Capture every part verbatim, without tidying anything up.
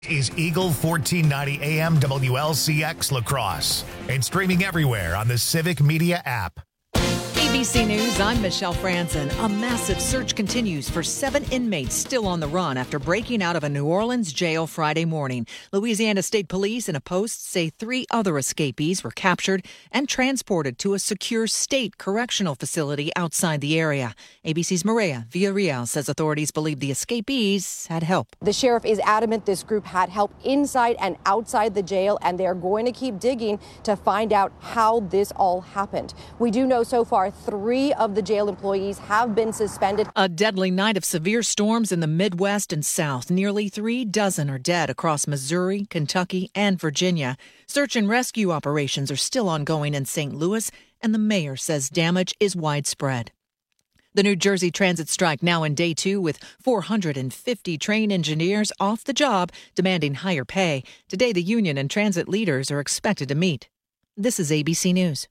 Is Eagle fourteen ninety A M W L C X La Crosse and streaming everywhere on the Civic Media app. A B C News, I'm Michelle Franzen. A massive search continues for seven inmates still on the run after breaking out of a New Orleans jail Friday morning. Louisiana State Police in a post say three other escapees were captured and transported to a secure state correctional facility outside the area. A B C's Maria Villarreal says authorities believe the escapees had help. The sheriff is adamant this group had help inside and outside the jail, and they're going to keep digging to find out how this all happened. We do know so far three of the jail employees have been suspended. A deadly night of severe storms in the Midwest and South. Nearly three dozen are dead across Missouri, Kentucky, and Virginia. Search and rescue operations are still ongoing in Saint Louis, and the mayor says damage is widespread. The New Jersey Transit strike now in day two with four hundred fifty train engineers off the job demanding higher pay. Today, the union and transit leaders are expected to meet. This is A B C News.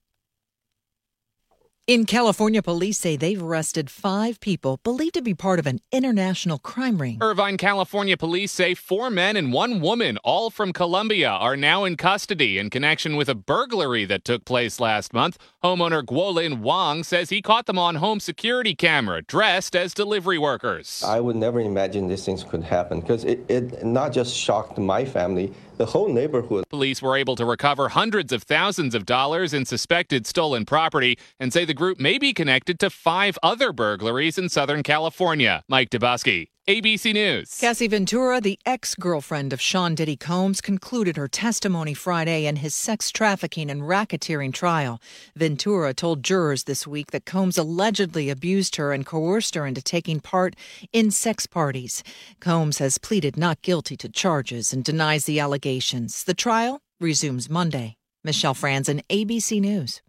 In California, police say they've arrested five people believed to be part of an international crime ring. Irvine, California police say four men and one woman, all from Colombia, are now in custody in connection with a burglary that took place last month. Homeowner Guolin Wang says he caught them on home security camera, dressed as delivery workers. I would never imagine these things could happen because it, it not just shocked my family, the whole neighborhood. Police were able to recover hundreds of thousands of dollars in suspected stolen property and say the group may be connected to five other burglaries in Southern California. Mike Dubosky, A B C News. Cassie Ventura, the ex-girlfriend of Sean Diddy Combs, concluded her testimony Friday in his sex trafficking and racketeering trial. Ventura told jurors this week that Combs allegedly abused her and coerced her into taking part in sex parties. Combs has pleaded not guilty to charges and denies the allegations. The trial resumes Monday. Michelle Franzen, A B C News.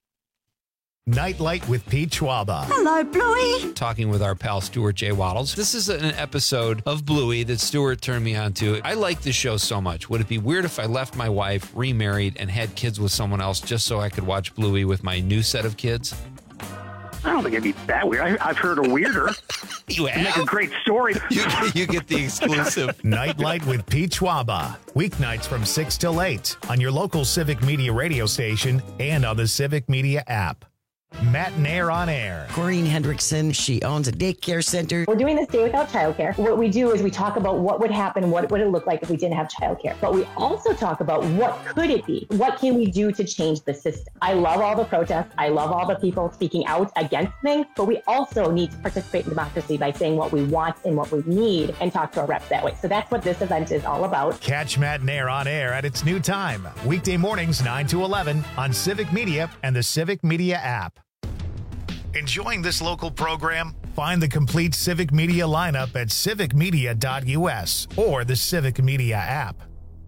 Nightlight with Pete Schwaba. Hello, Bluey. Talking with our pal Stuart J. Waddles. This is an episode of Bluey that Stuart turned me on to. I like this show so much. Would it be weird if I left my wife, remarried, and had kids with someone else just so I could watch Bluey with my new set of kids? I don't think it'd be that weird. I, I've heard a weirder. You have? Make a great story. You, you get the exclusive. Nightlight with Pete Schwaba. Weeknights from six till eight on your local Civic Media radio station and on the Civic Media app. Matt Nair on air. Corinne Hendrickson, she owns a daycare center. We're doing this day without childcare. What we do is we talk about what would happen, what would it look like if we didn't have childcare. But we also talk about what could it be? What can we do to change the system? I love all the protests. I love all the people speaking out against things. But we also need to participate in democracy by saying what we want and what we need and talk to our reps that way. So that's what this event is all about. Catch Matt Nair on air at its new time. Weekday mornings nine to eleven on Civic Media and the Civic Media app. Enjoying this local program? Find the complete Civic Media lineup at civic media dot u s or the Civic Media app.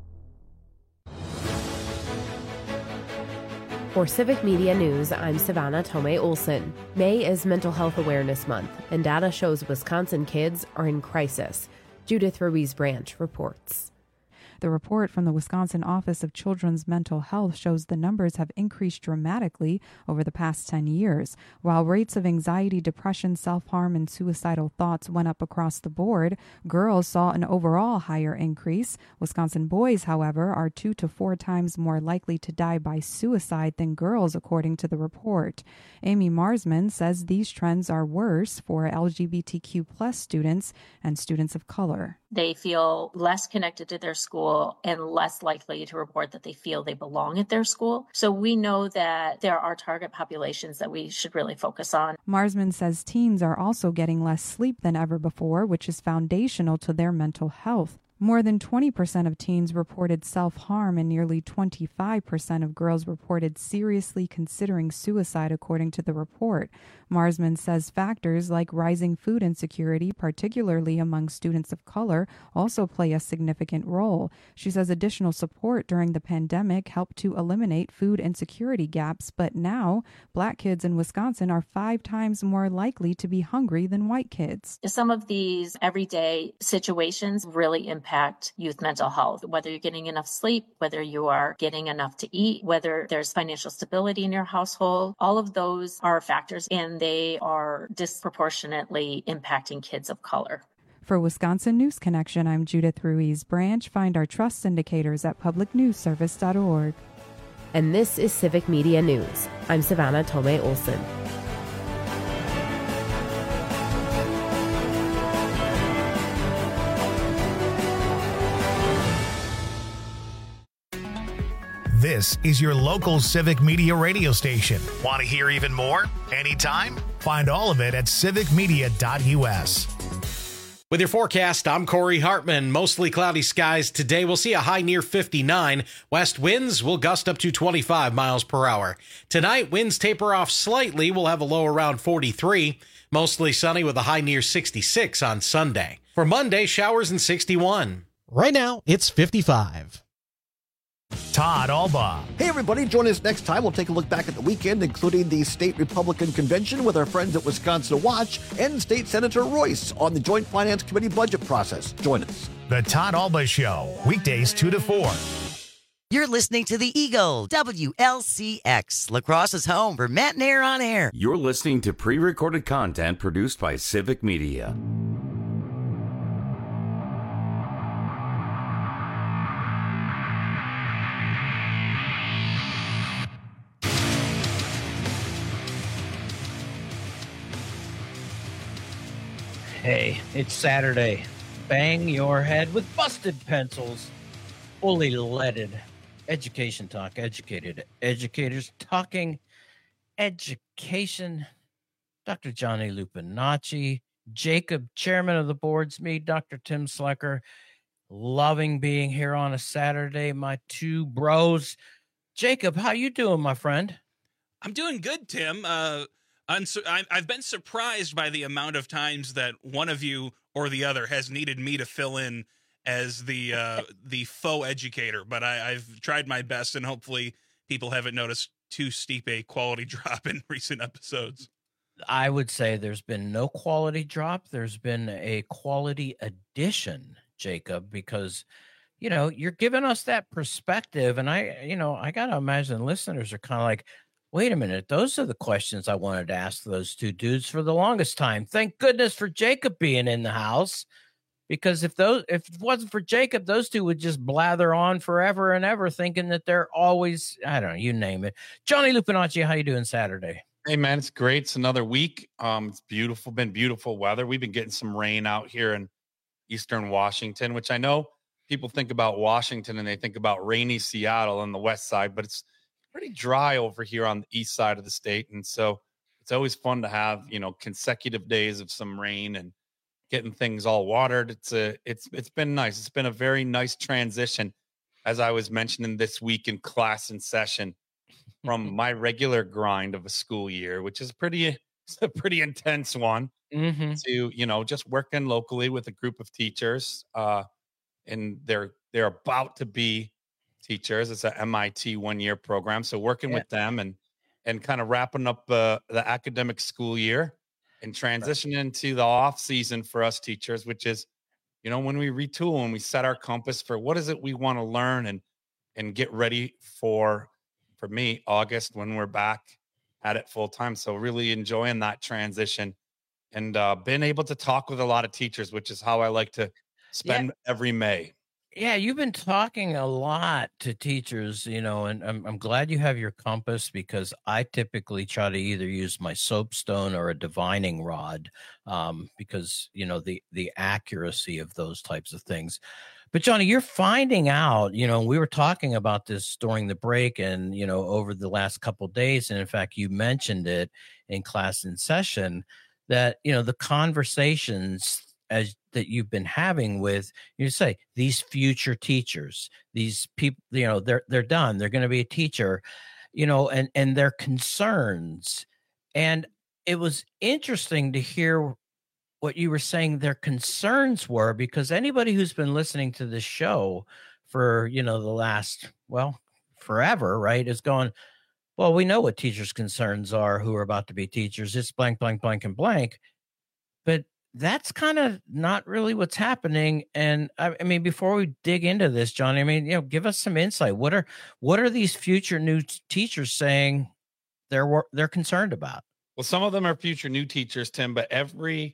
For Civic Media News, I'm Savannah Tomei Olson. May is Mental Health Awareness Month, and data shows Wisconsin kids are in crisis. Judith Ruiz Branch reports. The report from the Wisconsin Office of Children's Mental Health shows the numbers have increased dramatically over the past ten years. While rates of anxiety, depression, self-harm, and suicidal thoughts went up across the board, girls saw an overall higher increase. Wisconsin boys, however, are two to four times more likely to die by suicide than girls, according to the report. Amy Marsman says these trends are worse for L G B T Q plus students and students of color. They feel less connected to their school and less likely to report that they feel they belong at their school. So we know that there are target populations that we should really focus on. Marsman says teens are also getting less sleep than ever before, which is foundational to their mental health. More than twenty percent of teens reported self-harm and nearly twenty-five percent of girls reported seriously considering suicide, according to the report. Marsman says factors like rising food insecurity, particularly among students of color, also play a significant role. She says additional support during the pandemic helped to eliminate food insecurity gaps, but now Black kids in Wisconsin are five times more likely to be hungry than white kids. Some of these everyday situations really impact youth mental health, whether you're getting enough sleep, whether you are getting enough to eat, whether there's financial stability in your household. All of those are factors, and they are disproportionately impacting kids of color. For Wisconsin News Connection, I'm Judith Ruiz Branch. Find our trust indicators at public news service dot org. And this is Civic Media News. I'm Savannah Tomei Olson. This is your local Civic Media radio station. Want to hear even more? Anytime? Find all of it at civic media dot u s. With your forecast, I'm Corey Hartman. Mostly cloudy skies today. We'll see a high near fifty-nine. West winds will gust up to twenty-five miles per hour. Tonight, winds taper off slightly. We'll have a low around forty-three. Mostly sunny with a high near sixty-six on Sunday. For Monday, showers and sixty-one. Right now, it's fifty-five. Todd Alba. Hey, everybody. Join us next time. We'll take a look back at the weekend, including the state Republican convention with our friends at Wisconsin Watch and State Senator Royce on the Joint Finance Committee budget process. Join us. The Todd Alba Show, weekdays two to four. You're listening to the Eagle, W L C X, La Crosse's home for Matt and Air on Air. You're listening to pre-recorded content produced by Civic Media. Hey, it's Saturday. Bang your head with busted pencils. Fully leaded. Education talk. Educated educators talking education. Doctor Johnny Lupinacci. Jacob, chairman of the boards. Me, Doctor Tim Slecker. Loving being here on a Saturday. My two bros. Jacob, how you doing, my friend? I'm doing good, Tim. Uh... I've been surprised by the amount of times that one of you or the other has needed me to fill in as the uh, the faux educator, but I, I've tried my best, and hopefully people haven't noticed too steep a quality drop in recent episodes. I would say there's been no quality drop. There's been a quality addition, Jacob, because, you know, you're giving us that perspective, and I, you know, I got to imagine listeners are kind of like, wait a minute, those are the questions I wanted to ask those two dudes for the longest time. Thank goodness for Jacob being in the house, because if those if it wasn't for Jacob, those two would just blather on forever and ever, thinking that they're always, I don't know, you name it. Johnny Lupinacci, how you doing Saturday? Hey, man, it's great. It's another week. Um, it's beautiful, been beautiful weather. We've been getting some rain out here in eastern Washington, which I know people think about Washington and they think about rainy Seattle on the west side, but it's pretty dry over here on the east side of the state. And so it's always fun to have, you know, consecutive days of some rain and getting things all watered. It's a, it's, it's been nice. It's been a very nice transition, as I was mentioning this week in class and session, from my regular grind of a school year, which is pretty, it's a pretty intense one, mm-hmm. to, you know, just working locally with a group of teachers. Uh, and they're, they're about to be teachers. It's a M I T one-year program. So working yeah. with them and and kind of wrapping up uh, the academic school year and transitioning right. into the off season for us teachers, which is, you know, when we retool and we set our compass for what is it we want to learn and and get ready for, for me, August, when we're back at it full time. So really enjoying that transition and uh, been able to talk with a lot of teachers, which is how I like to spend yeah. every May. Yeah, you've been talking a lot to teachers, you know, and I'm I'm glad you have your compass, because I typically try to either use my soapstone or a divining rod, um, because, you know, the the accuracy of those types of things. But Johnny, you're finding out, you know, we were talking about this during the break and, you know, over the last couple of days. And in fact, you mentioned it in class in session that, you know, the conversations as that you've been having with, you say, these future teachers, these people, you know, they're, they're done. They're going to be a teacher, you know, and, and their concerns. And it was interesting to hear what you were saying their concerns were, because anybody who's been listening to this show for, you know, the last, well, forever, right, is going, well, we know what teachers' concerns are who are about to be teachers. It's blank, blank, blank, and blank. But that's kind of not really what's happening. And I, I mean, before we dig into this, Johnny, I mean, you know, give us some insight. What are what are these future new t- teachers saying they're they're concerned about? Well, some of them are future new teachers, Tim, but every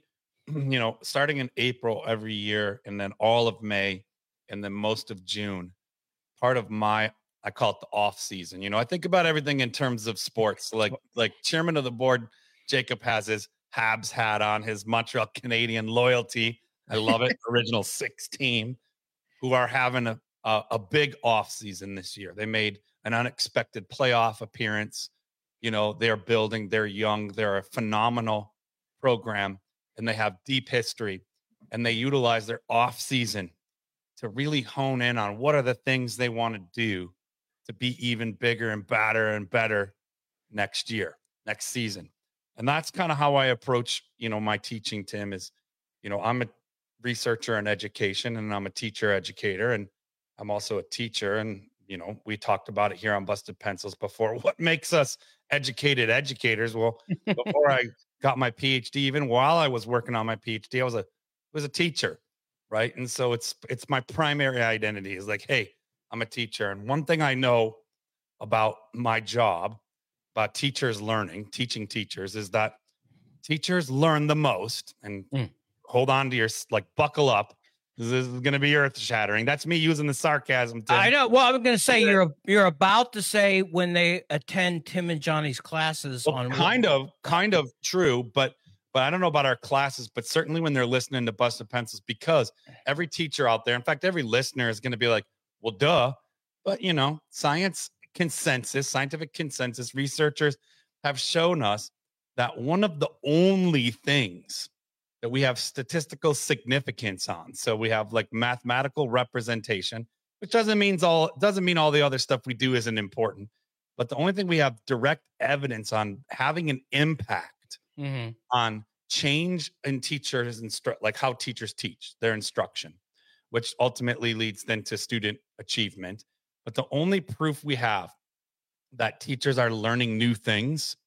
you know, starting in April every year and then all of May and then most of June, part of my, I call it the off season. You know, I think about everything in terms of sports, like, like chairman of the board, Jacob has his Habs hat on, his Montreal Canadian loyalty. I love it. Original six team who are having a, a, a big off season this year. They made an unexpected playoff appearance. You know, they're building, they're young, they're a phenomenal program, and they have deep history, and they utilize their off season to really hone in on what are the things they want to do to be even bigger and badder and better next year, next season. And that's kind of how I approach, you know, my teaching, Tim, is, you know, I'm a researcher in education and I'm a teacher educator, and I'm also a teacher. And, you know, we talked about it here on Busted Pencils before. What makes us educated educators? Well, before I got my PhD, even while I was working on my PhD, I was a was a teacher, right? And so it's it's my primary identity is like, hey, I'm a teacher. And one thing I know about my job, about teachers learning, teaching teachers, is that teachers learn the most. And mm. hold on to your, like, buckle up. This is going to be earth shattering. That's me using the sarcasm, Tim. I know. Well, I'm going to say you're you're about to say when they attend Tim and Johnny's classes well, on kind of kind of true, but but I don't know about our classes, but certainly when they're listening to Busted Pencils, because every teacher out there, in fact, every listener is going to be like, well, duh. But, you know, science consensus, scientific consensus, researchers have shown us that one of the only things that we have statistical significance on. So we have like mathematical representation, which doesn't mean all doesn't mean all the other stuff we do isn't important. But the only thing we have direct evidence on having an impact mm-hmm. on change in teachers instru- like how teachers teach their instruction, which ultimately leads then to student achievement. But the only proof we have that teachers are learning new things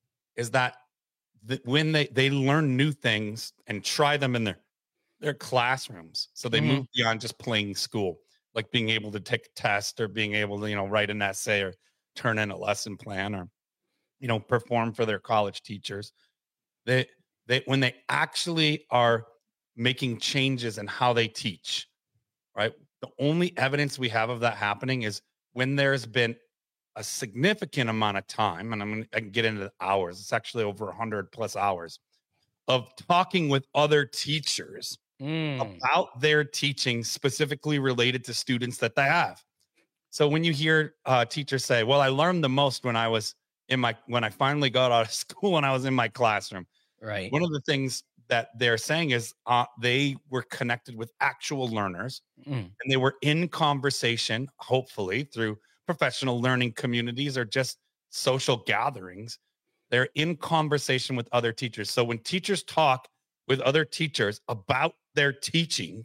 is that that when they, they learn new things and try them in their, their classrooms. So they mm-hmm. move beyond just playing school, like being able to take a test or being able to, you know, write an essay or turn in a lesson plan or, you know, perform for their college teachers. They, they, when they actually are making changes in how they teach, right? The only evidence we have of that happening is when there's been a significant amount of time, and I'm gonna, I can get into the hours. It's actually over one hundred plus hours of talking with other teachers mm. about their teaching specifically related to students that they have. So when you hear uh, teachers say, well, I learned the most when I was in my, when I finally got out of school and I was in my classroom. Right. One of the things that they're saying is uh, they were connected with actual learners mm. and they were in conversation, hopefully through professional learning communities or just social gatherings. They're in conversation with other teachers. So when teachers talk with other teachers about their teaching,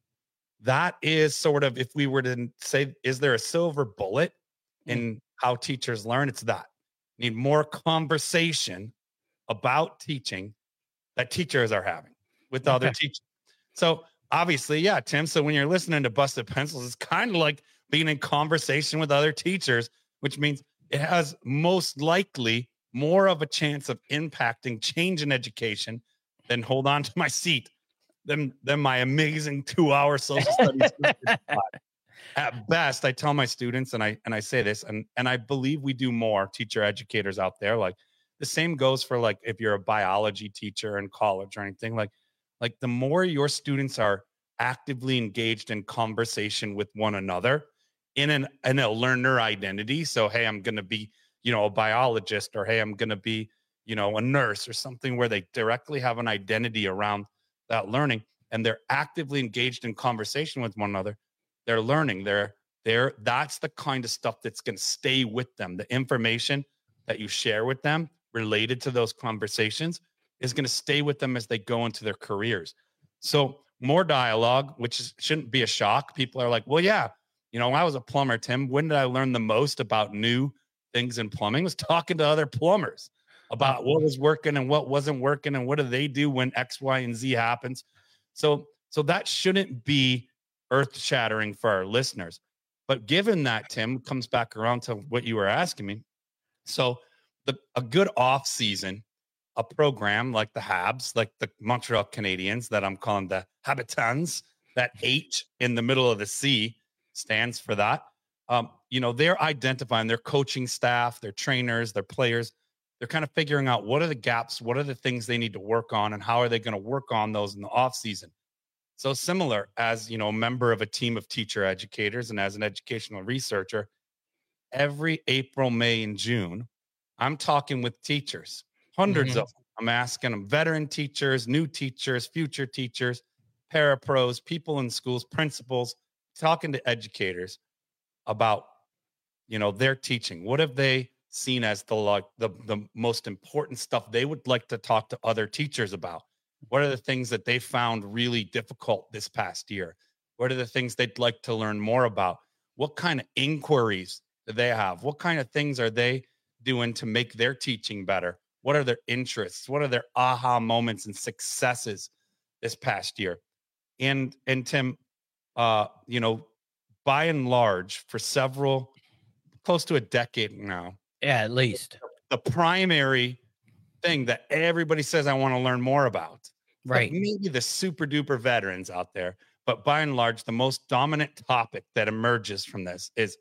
that is sort of, if we were to say, is there a silver bullet in how teachers learn? It's that. Need more conversation about teaching that teachers are having with okay. other teachers. So obviously, yeah, Tim. So when you're listening to Busted Pencils, it's kind of like being in conversation with other teachers, which means it has most likely more of a chance of impacting change in education than hold on to my seat than, than my amazing two-hour social studies. At best, I tell my students, and I and I say this, and, and I believe we do more, teacher educators out there. Like the same goes for like if you're a biology teacher in college or anything, like like the more your students are actively engaged in conversation with one another in an in a learner identity. So, hey, I'm going to be, you know, a biologist, or hey, I'm going to be, you know, a nurse or something where they directly have an identity around that learning and they're actively engaged in conversation with one another. They're learning. They're they're that's the kind of stuff that's going to stay with them. The information that you share with them related to those conversations is going to stay with them as they go into their careers. So more dialogue, which is, shouldn't be a shock. People are like, well, yeah, you know, when I was a plumber, Tim, when did I learn the most about new things in plumbing? Was talking to other plumbers about what was working and what wasn't working and what do they do when X, Y, and Z happens. So, so that shouldn't be earth-shattering for our listeners. But given that, Tim, comes back around to what you were asking me. So the, a good off season a program like the Habs, like the Montreal Canadiens, that I'm calling the Habitants, that H in the middle of the C stands for that. Um, you know, they're identifying their coaching staff, their trainers, their players. They're kind of figuring out what are the gaps, what are the things they need to work on, and how are they going to work on those in the off season. So similar, as you know, a member of a team of teacher educators and as an educational researcher, every April, May, and June, I'm talking with teachers, hundreds mm-hmm. of them. I'm asking them, veteran teachers, new teachers, future teachers, parapros, people in schools, principals, talking to educators about, you know, their teaching. What have they seen as the like the, the most important stuff they would like to talk to other teachers about? What are the things that they found really difficult this past year? What are the things they'd like to learn more about? What kind of inquiries do they have? What kind of things are they doing to make their teaching better? What are their interests? What are their aha moments and successes this past year? And, and Tim, uh, you know, by and large, for several, close to a decade now. Yeah, at least. The primary thing that everybody says I want to learn more about. Right. Like maybe the super duper veterans out there, but by and large, the most dominant topic that emerges from this is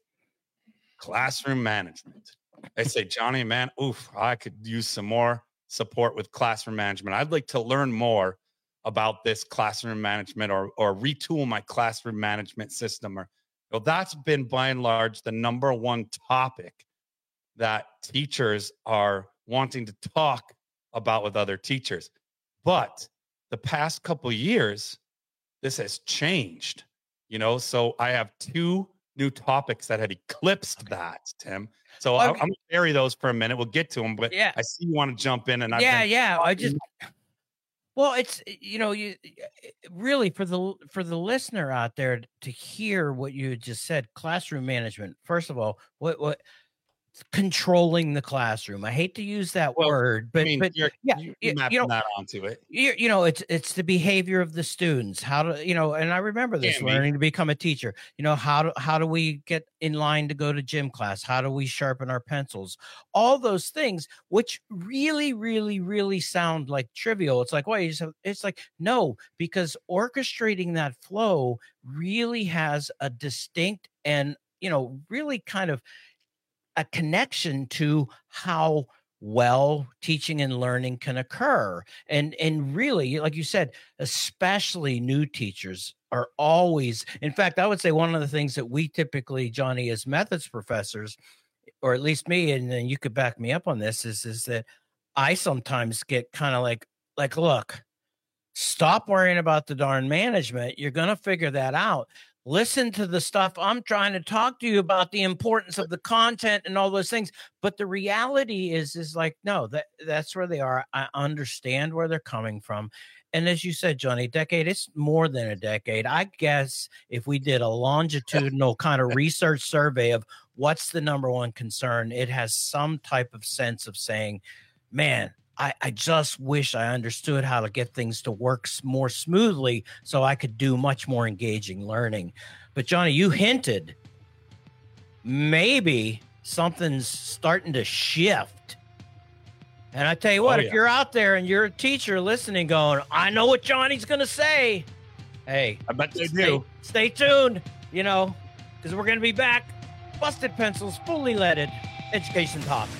classroom management. They say, Johnny, man, oof, I could use some more support with classroom management. I'd like to learn more about this classroom management or or retool my classroom management system. Or well, that's been by and large the number one topic that teachers are wanting to talk about with other teachers. But the past couple of years, this has changed, you know, so I have two new topics that have eclipsed that, Tim. So okay. I'm, I'm going to bury those for a minute. We'll get to them, but yeah. I see you want to jump in. And I've yeah, been- yeah. I just, well, it's, you know, you really for the, for the listener out there to hear what you just said, classroom management, first of all, what, what, controlling the classroom. I hate to use that well, word, but, I mean, but you're, yeah, you're you, mapping you know, that onto it. You, you know, it's, it's the behavior of the students, how to, you know, and I remember this yeah, learning to become a teacher, you know, how do, how do we get in line to go to gym class? How do we sharpen our pencils? All those things, which really, really, really sound like trivial. It's like, wait, it's like, no, because orchestrating that flow really has a distinct and, you know, really kind of a connection to how well teaching and learning can occur. And, and really, like you said, especially new teachers are always, in fact, I would say one of the things that we typically, Johnny, as methods professors, or at least me, and then you could back me up on this, is, is that I sometimes get kind of like, like, look, stop worrying about the darn management. You're going to figure that out. Listen to the stuff I'm trying to talk to you about, the importance of the content and all those things. But the reality is, is like, no, that that's where they are. I understand where they're coming from. And as you said, Johnny, decade, it's more than a decade. I guess if we did a longitudinal kind of research survey of what's the number one concern, it has some type of sense of saying, man, I, I just wish I understood how to get things to work more smoothly so I could do much more engaging learning. But Johnny, you hinted maybe something's starting to shift. And I tell you what, oh, yeah. if you're out there and you're a teacher listening going, I know what Johnny's going to say. Hey, I bet they stay, do. Stay tuned, you know, because we're going to be back. Busted Pencils, fully leaded education talk.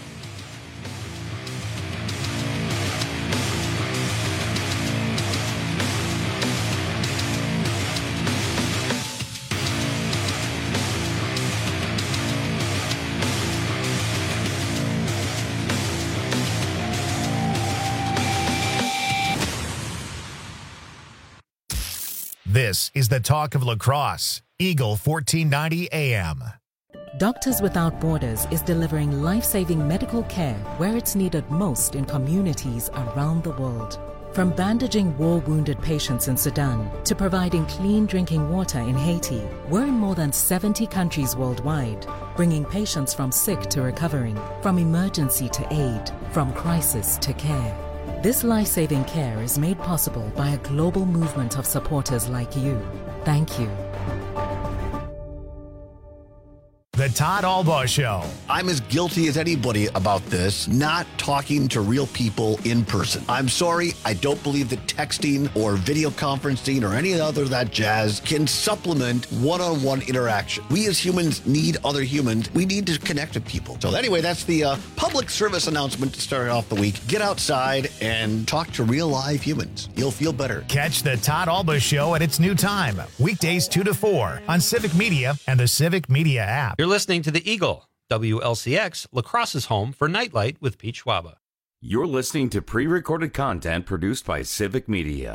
This is the talk of lacrosse. Eagle fourteen ninety A M. Doctors Without Borders is delivering life-saving medical care where it's needed most in communities around the world. From bandaging war-wounded patients in Sudan to providing clean drinking water in Haiti, we're in more than seventy countries worldwide, bringing patients from sick to recovering, from emergency to aid, from crisis to care. This life-saving care is made possible by a global movement of supporters like you. Thank you. The Todd Albaugh Show. I'm as guilty as anybody about this, not talking to real people in person. I'm sorry, I don't believe that texting or video conferencing or any other of that jazz can supplement one-on-one interaction. We as humans need other humans. We need to connect with people. So anyway, that's the uh, public service announcement to start off the week. Get outside and talk to real live humans. You'll feel better. Catch the Todd Albaugh Show at its new time, weekdays two to four on Civic Media and the Civic Media app. You're listening to The Eagle, W L C X, La Crosse's home for Nightlight with Pete Schwaba. You're listening to pre-recorded content produced by Civic Media.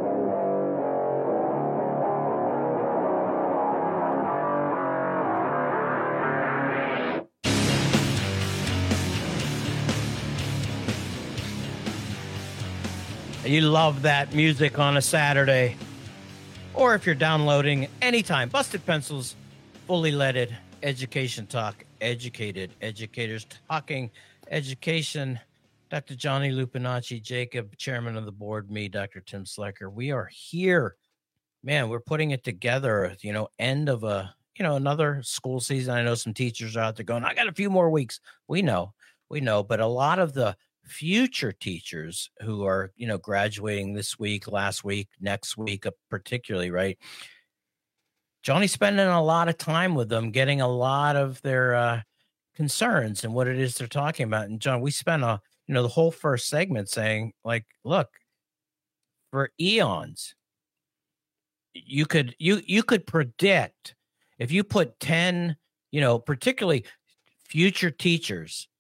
You love that music on a Saturday. Or if you're downloading anytime, Busted Pencils, fully leaded education talk, educated educators talking education. Doctor Johnny Lupinacci, Jacob, chairman of the board, me, Doctor Tim Slecker. We are here. Man, we're putting it together, you know, end of a, you know, another school season. I know some teachers are out there going, I got a few more weeks. We know, we know, but a lot of the future teachers who are, you know, graduating this week, last week, next week, particularly, right? Johnny's spending a lot of time with them, getting a lot of their uh, concerns and what it is they're talking about. And John, we spent a, you know, the whole first segment saying, like, look, for eons, you could you you could predict if you put ten, you know, particularly future teachers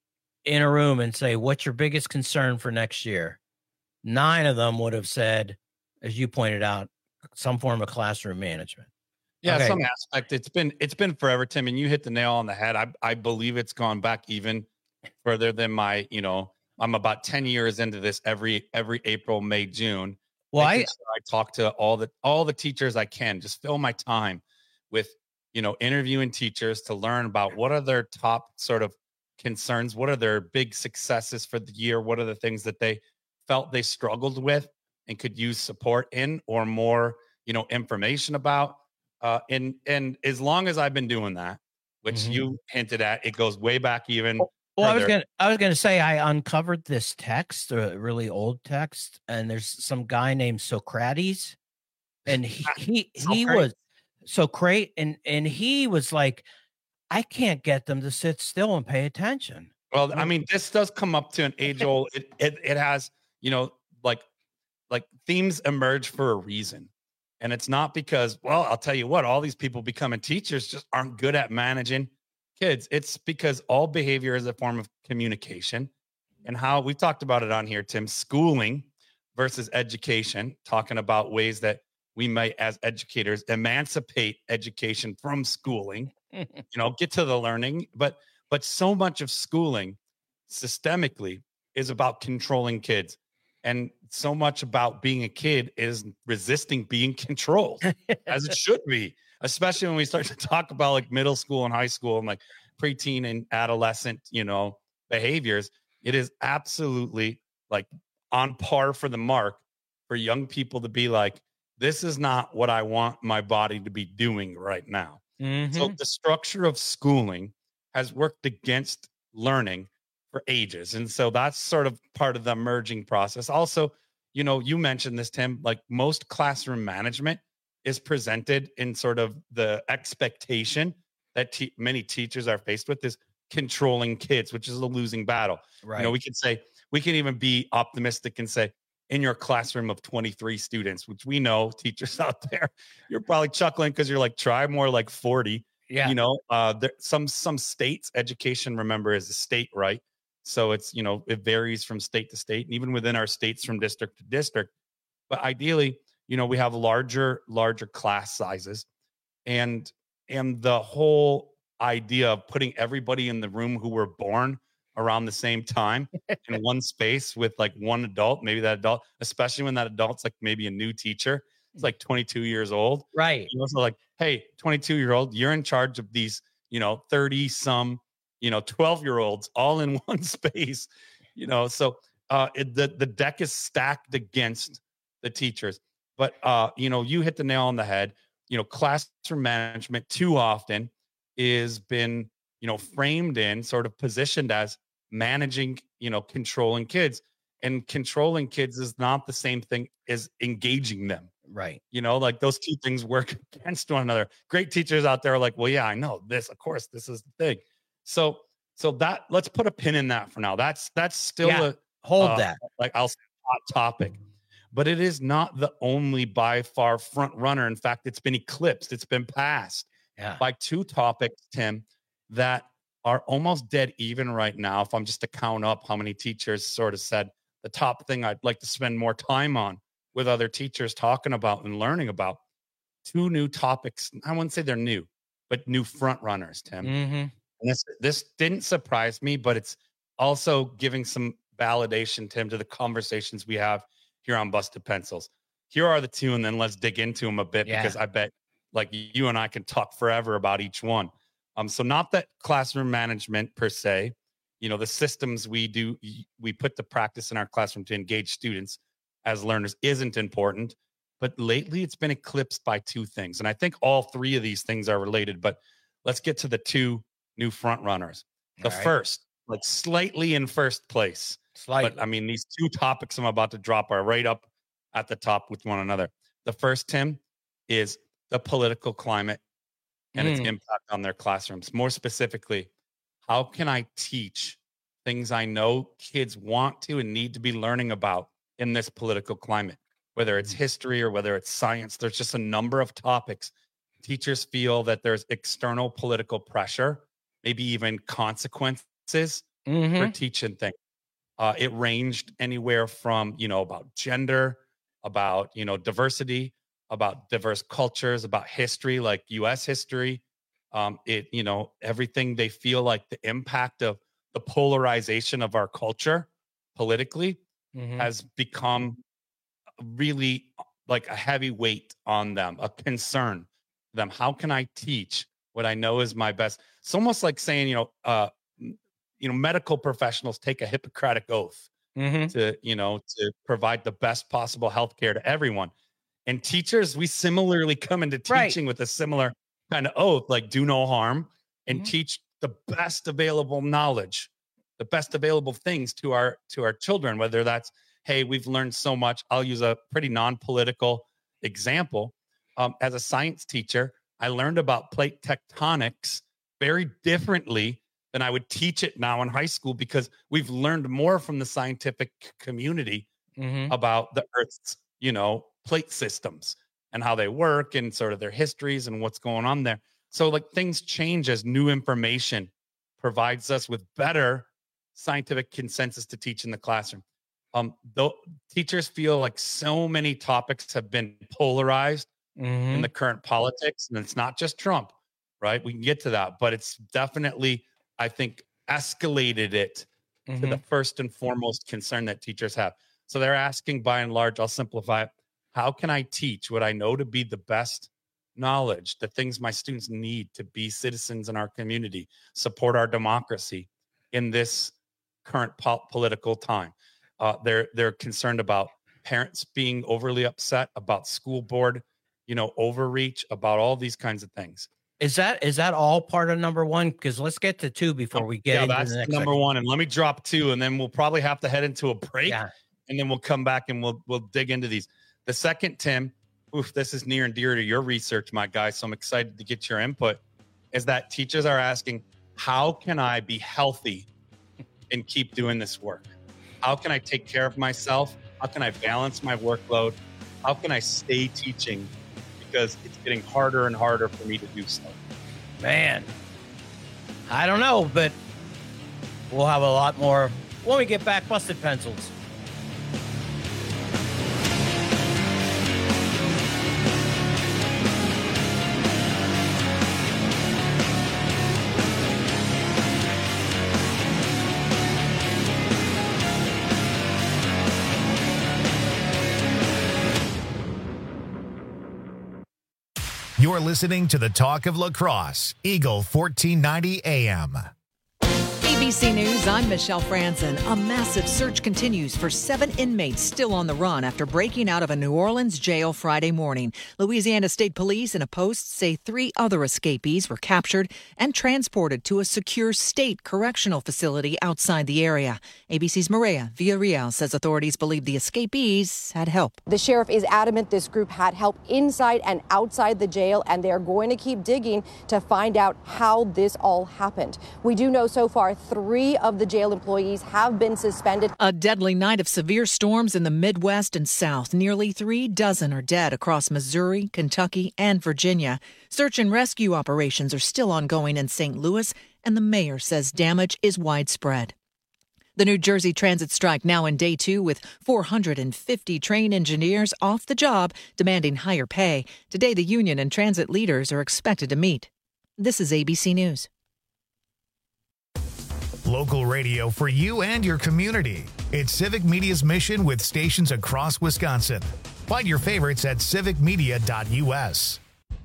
in a room and say, what's your biggest concern for next year? Nine of them would have said, as you pointed out, some form of classroom management. Yeah, Okay. some aspect. It's been it's been forever, Tim, and you hit the nail on the head. I I believe it's gone back even further than my, you know, I'm about ten years into this every every April, May, June. Well, Making I sure I talk to all the all the teachers I can. Just fill my time with, you know, interviewing teachers to learn about what are their top sort of concerns, what are their big successes for the year, what are the things that they felt they struggled with and could use support in or more, you know, information about. Uh, and and as long as I've been doing that, which Mhm. you hinted at, it goes way back even. Well, I was further. gonna, I was gonna say, I uncovered this text, a really old text, and there's some guy named Socrates, and he he, he was Socrates, and and he was like, I can't get them to sit still and pay attention. Well, I mean, this does come up to an age old. It, it it has, you know, like like themes emerge for a reason, and it's not because, well, I'll tell you what, all these people becoming teachers just aren't good at managing kids. It's because all behavior is a form of communication, and how we've talked about it on here, Tim. Schooling versus education, talking about ways that we might, as educators, emancipate education from schooling. You know, get to the learning, but but so much of schooling systemically is about controlling kids, and so much about being a kid is resisting being controlled, as it should be, especially when we start to talk about like middle school and high school and like preteen and adolescent, you know, behaviors. It is absolutely like on par for the mark for young people to be like, this is not what I want my body to be doing right now. So the structure of schooling has worked against learning for ages. And so that's sort of part of the merging process. Also, you know, you mentioned this, Tim, like most classroom management is presented in sort of the expectation that te- many teachers are faced with is controlling kids, which is a losing battle. Right. You know, we could say, we can even be optimistic and say, in your classroom of twenty-three students, which we know teachers out there, you're probably chuckling because you're like, try more like forty. Yeah. You know, uh, there, some some states, education, remember, is a state, right? So it's, you know, it varies from state to state, and even within our states from district to district. But ideally, you know, we have larger, larger class sizes, and and the whole idea of putting everybody in the room who were born around the same time in one space with like one adult, maybe that adult, especially when that adult's like maybe a new teacher, it's like twenty-two years old. Right. You know, so like, hey, twenty-two year old, you're in charge of these, you know, thirty some, you know, twelve year olds all in one space, you know, so uh, it, the, the deck is stacked against the teachers. But, uh, you know, you hit the nail on the head, you know, classroom management too often is been, you know, framed in, sort of positioned as managing, you know, controlling kids. And controlling kids is not the same thing as engaging them. Right. You know, like those two things work against one another. Great teachers out there are like, well, yeah, I know this. Of course, this is the thing. So, so that let's put a pin in that for now. That's that's still Yeah, a hold uh, that. Like I'll say hot topic, but it is not the only by far front runner. In fact, it's been eclipsed. It's been passed Yeah. by two topics, Tim, that are almost dead even right now. If I'm just to count up how many teachers sort of said the top thing I'd like to spend more time on with other teachers talking about and learning about, two new topics. I wouldn't say they're new, but new front runners, Tim. Mm-hmm. And this this didn't surprise me, but it's also giving some validation, Tim, to the conversations we have here on Busted Pencils. Here are the two, and then let's dig into them a bit Yeah. because I bet like you and I can talk forever about each one. Um, so not that classroom management per se, you know, the systems we do, we put to practice in our classroom to engage students as learners isn't important, but lately it's been eclipsed by two things. And I think all three of these things are related, but let's get to the two new front runners. The All right. first, like slightly in first place, Slightly. but I mean, these two topics I'm about to drop are right up at the top with one another. The first, Tim, is the political climate and its Mm. impact on their classrooms. More specifically, how can I teach things I know kids want to and need to be learning about in this political climate, whether it's history or whether it's science? There's just a number of topics. Teachers feel that there's external political pressure, maybe even consequences Mm-hmm. for teaching things. Uh, it ranged anywhere from, you know, about gender, about, you know, diversity, about diverse cultures, about history, like U S history. Um, it, you know, everything. They feel like the impact of the polarization of our culture politically Mhm. has become really like a heavy weight on them, a concern to them. How can I teach what I know is my best? It's almost like saying, you know, uh, m- you know, medical professionals take a Hippocratic oath Mhm. to, you know, to provide the best possible healthcare to everyone. And teachers, we similarly come into Right. teaching with a similar kind of oath, like do no harm and Mhm. teach the best available knowledge, the best available things to our to our children, whether that's, hey, we've learned so much. I'll use a pretty non-political example. Um, as a science teacher, I learned about plate tectonics very differently than I would teach it now in high school because we've learned more from the scientific community Mhm. about the Earth's, you know, plate systems and how they work and sort of their histories and what's going on there. So like things change as new information provides us with better scientific consensus to teach in the classroom. Um, though teachers feel like so many topics have been polarized in Mhm. the current politics, and it's not just Trump, right? We can get to that, but it's definitely, I think, escalated it to the Mhm. first and foremost concern that teachers have. So they're asking, by and large, I'll simplify it, how can I teach what I know to be the best knowledge, the things my students need to be citizens in our community, support our democracy in this current po- political time? Uh, they're they're concerned about parents being overly upset, about school board, you know, overreach, about all these kinds of things. Is that is that all part of number one? Because let's get to two before we get Yeah, into that's the next number section. one. And let me drop two, and then we'll probably have to head into a break, Yeah. and then we'll come back and we'll we'll dig into these. The second, Tim, oof, this is near and dear to your research, my guy. So I'm excited to get your input. Is that teachers are asking, how can I be healthy and keep doing this work? How can I take care of myself? How can I balance my workload? How can I stay teaching? Because it's getting harder and harder for me to do so. Man, I don't know, but we'll have a lot more when we get back. Busted Pencils. You're listening to the Talk of Lacrosse, Eagle fourteen ninety A M. A B B C News, I'm Michelle Franzen. A massive search continues for seven inmates still on the run after breaking out of a New Orleans jail Friday morning. Louisiana State Police in a post say three other escapees were captured and transported to a secure state correctional facility outside the area. A B C's Maria Villarreal says authorities believe the escapees had help. The sheriff is adamant this group had help inside and outside the jail, and they're going to keep digging to find out how this all happened. We do know so far three of the jail employees have been suspended. A deadly night of severe storms in the Midwest and South. Nearly three dozen are dead across Missouri, Kentucky, and Virginia. Search and rescue operations are still ongoing in Saint Louis, and the mayor says damage is widespread. The New Jersey Transit strike now in day two with four hundred fifty train engineers off the job demanding higher pay. Today, the union and transit leaders are expected to meet. This is A B C News. Local radio for you and your community. It's Civic Media's mission with stations across Wisconsin. Find your favorites at civic media dot U S.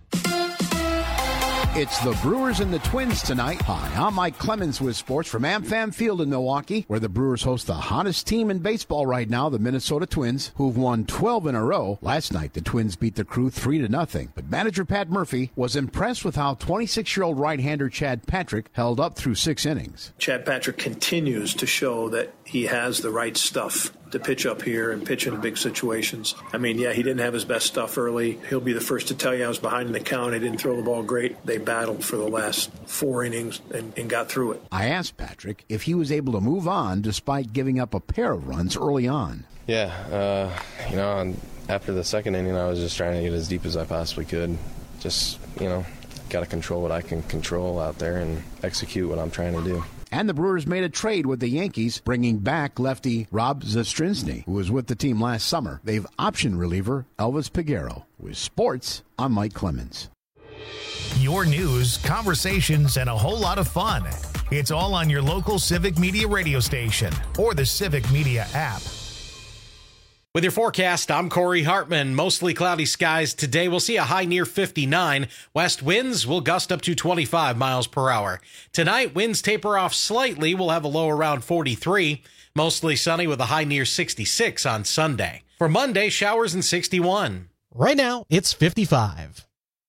It's the Brewers and the Twins tonight. Hi, I'm Mike Clemens with sports from AmFam Field in Milwaukee, where the Brewers host the hottest team in baseball right now, the Minnesota Twins, who've won twelve in a row. Last night, the Twins beat the Crew three to nothing. But manager Pat Murphy was impressed with how twenty-six-year-old right-hander Chad Patrick held up through six innings. Chad Patrick continues to show that he has the right stuff to pitch up here and pitch in big situations. I mean, yeah, he didn't have his best stuff early. He'll be the first to tell you I was behind in the count. I didn't throw the ball great. They battled for the last four innings and, and got through it. I asked Patrick if he was able to move on despite giving up a pair of runs early on. Yeah, uh, you know, after the second inning, I was just trying to get as deep as I possibly could. Just, you know, got to control what I can control out there and execute what I'm trying to do. And the Brewers made a trade with the Yankees, bringing back lefty Rob Zastryzny, who was with the team last summer. They've optioned reliever Elvis Peguero. With sports, I'm Mike Clemens. Your news, conversations, and a whole lot of fun. It's all on your local Civic Media radio station or the Civic Media app. With your forecast, I'm Corey Hartman. Mostly cloudy skies today. We'll see a high near fifty-nine. West winds will gust up to twenty-five miles per hour. Tonight, winds taper off slightly. We'll have a low around forty-three. Mostly sunny with a high near sixty-six on Sunday. For Monday, showers and sixty-one. Right now, it's fifty-five.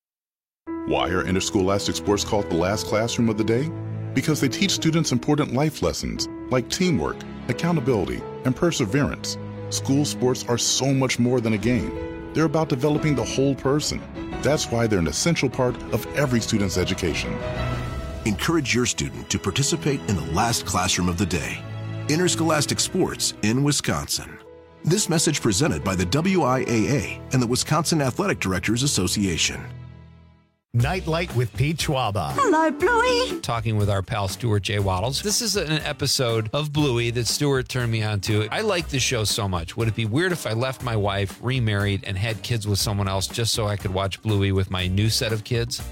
Why are interscholastic sports called the last classroom of the day? Because they teach students important life lessons like teamwork, accountability, and perseverance. School sports are so much more than a game. They're about developing the whole person. That's why they're an essential part of every student's education. Encourage your student to participate in the last classroom of the day. Interscholastic sports in Wisconsin. This message presented by the W I A A and the Wisconsin Athletic Directors Association. Nightlight with Pete Schwaba. Hello, Bluey. Talking with our pal Stuart J. Waddles. This is an episode of Bluey that Stuart turned me on to. I like this show so much. Would it be weird if I left my wife, remarried, and had kids with someone else just so I could watch Bluey with my new set of kids?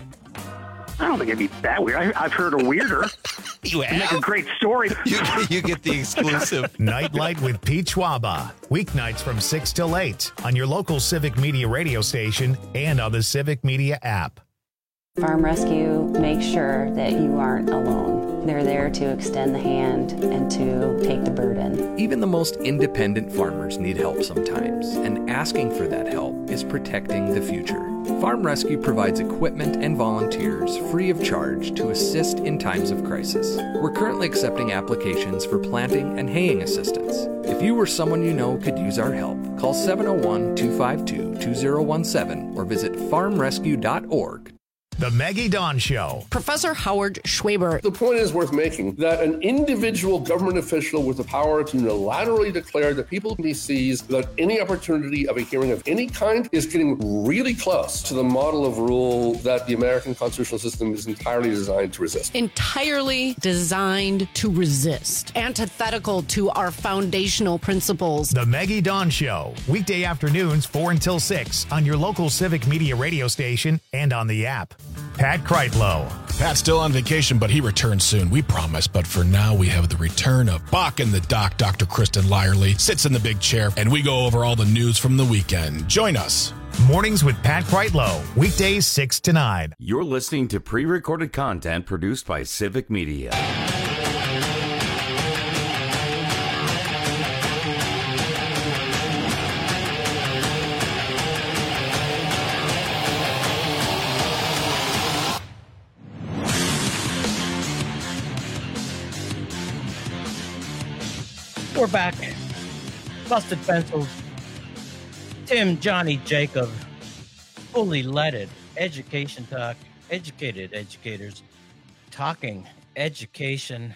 I don't think it'd be that weird. I, I've heard a weirder. You have? Make a great story. you, you get the exclusive. Nightlight with Pete Schwaba. Weeknights from six till eight on your local Civic Media radio station and on the Civic Media app. Farm Rescue makes sure that you aren't alone. They're there to extend the hand and to take the burden. Even the most independent farmers need help sometimes, and asking for that help is protecting the future. Farm Rescue provides equipment and volunteers free of charge to assist in times of crisis. We're currently accepting applications for planting and haying assistance. If you or someone you know could use our help, call seven oh one, two five two, two oh one seven or visit farm rescue dot org. The Maggie Dawn Show. Professor Howard Schwaber. The point is worth making that an individual government official with the power to unilaterally declare that people he sees without any opportunity of a hearing of any kind is getting really close to the model of rule that the American constitutional system is entirely designed to resist. Entirely designed to resist. Antithetical to our foundational principles. The Maggie Dawn Show. Weekday afternoons, four until six on your local Civic Media radio station and on the app. Pat Kreitlow. Pat's still on vacation, but he returns soon, we promise. But for now, we have the return of Bach and the Doc. Doctor Kristen Lyerly sits in the big chair, and we go over all the news from the weekend. Join us. Mornings with Pat Kreitlow. Weekdays six to nine. You're listening to pre-recorded content produced by Civic Media. We're back. Busted Pencils. Tim, Johnny, Jacob. Fully leaded. Education talk. Educated educators. Talking education.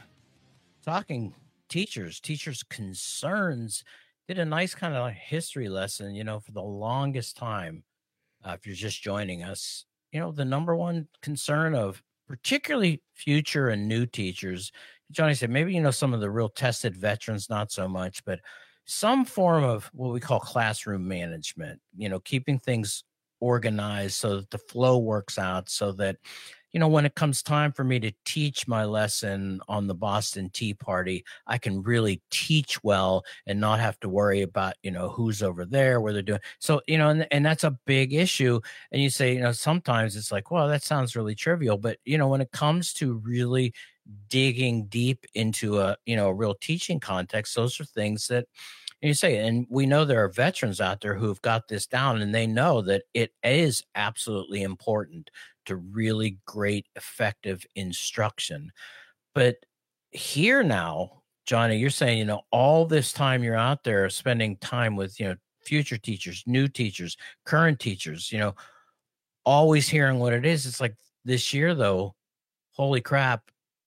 Talking teachers. Teachers' concerns. Did a nice kind of history lesson, you know, for the longest time. Uh, if you're just joining us, you know, the number one concern of particularly future and new teachers, Johnny said, maybe, you know, some of the real tested veterans, not so much, but some form of what we call classroom management, you know, keeping things organized so that the flow works out, so that, you know, when it comes time for me to teach my lesson on the Boston Tea Party, I can really teach well and not have to worry about, you know, who's over there, where they're doing. So, you know, and, and that's a big issue. And you say, you know, sometimes it's like, well, that sounds really trivial. But, you know, when it comes to really digging deep into a, you know, a real teaching context, those are things that, and you say, and we know there are veterans out there who've got this down, and they know that it is absolutely important to really great, effective instruction. But here now, Johnny, you're saying, you know, all this time you're out there spending time with, you know, future teachers, new teachers, current teachers, you know, always hearing what it is. It's like this year, though, holy crap,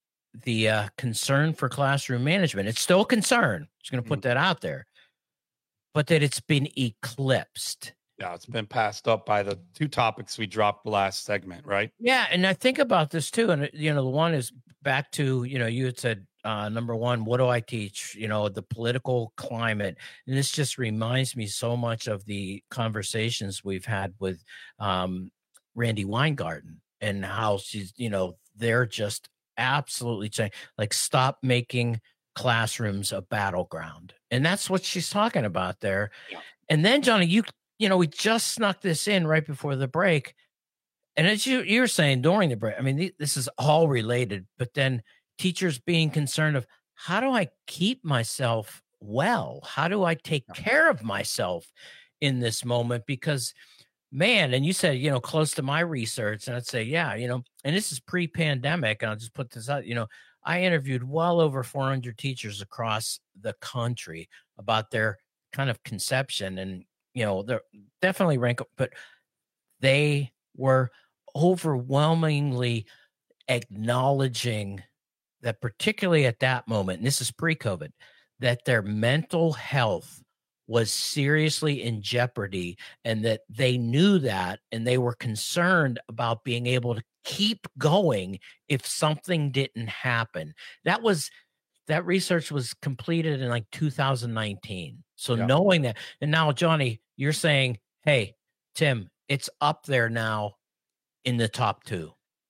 the uh, concern for classroom management, it's still a concern. Just going to put that out there, but that it's been eclipsed. Yeah, it's been passed up by the two topics we dropped last segment, right? Yeah, and I think about this too. And, you know, the one is back to, you know, you had said, uh, number one, what do I teach? You know, the political climate. And this just reminds me so much of the conversations we've had with um, Randi Weingarten, and how she's, you know, they're just absolutely saying, like, stop making classrooms a battleground. And that's what she's talking about there. Yeah. And then, Johnny, you you know, we just snuck this in right before the break. And as you, you were saying during the break, I mean, th- this is all related, but then teachers being concerned of, how do I keep myself well? How do I take care of myself in this moment? Because, man, and you said, you know, close to my research, and I'd say, yeah, you know, and this is pre-pandemic, and I'll just put this out, you know, I interviewed well over four hundred teachers across the country about their kind of conception, and, you know, they're definitely rank up, but they were overwhelmingly acknowledging that, particularly at that moment, and this is pre-COVID, that their mental health was seriously in jeopardy, and that they knew that, and they were concerned about being able to keep going if something didn't happen. That was, that research was completed in like two thousand nineteen. So yeah. Knowing that, and now, Johnny, you're saying, hey, Tim, it's up there now in the top two.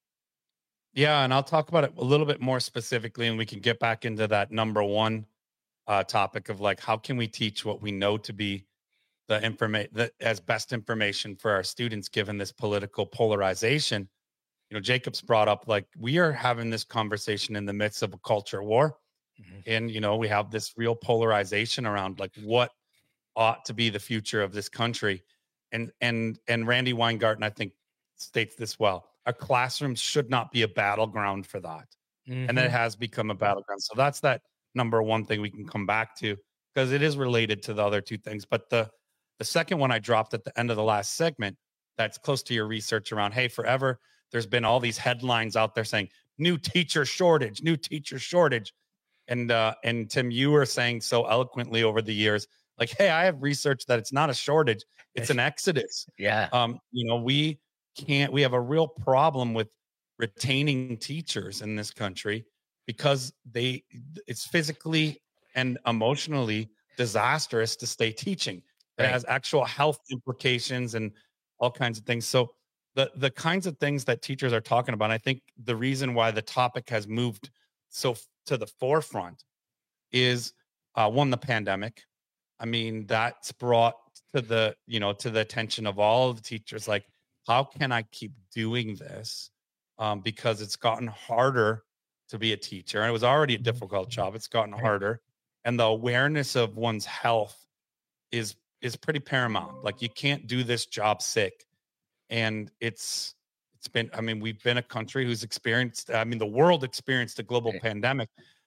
Yeah, and I'll talk about it a little bit more specifically, and we can get back into that number one uh, topic of, like, how can we teach what we know to be the information as best information for our students, given this political polarization. You know, Jacob's brought up, like, we are having this conversation in the midst of a culture war. Mm-hmm. And, you know, we have this real polarization around, like, what ought to be the future of this country. And, and, and Randi Weingarten, I think, states this well. A classroom should not be a battleground for that. Mm-hmm. And it has become a battleground. So that's that number one thing we can come back to, because it is related to the other two things. But the, the second one I dropped at the end of the last segment, that's close to your research around, hey, forever, there's been all these headlines out there saying new teacher shortage, new teacher shortage. And, uh, and Tim, you were saying so eloquently over the years, like, hey, I have research that it's not a shortage, it's an exodus. Yeah. Um, you know, we can't, we have a real problem with retaining teachers in this country because they, it's physically and emotionally disastrous to stay teaching. It right. has actual health implications and all kinds of things. So the, the kinds of things that teachers are talking about, I think the reason why the topic has moved so f- to the forefront is uh, one, the pandemic. I mean, that's brought to the, you know, to the attention of all of the teachers, like, how can I keep doing this? Um, because it's gotten harder to be a teacher. And it was already a difficult job. It's gotten right. harder. And the awareness of one's health is, is pretty paramount. Like, you can't do this job sick. And it's, it's been, I mean, we've been a country who's experienced, I mean, the world experienced a global right. pandemic.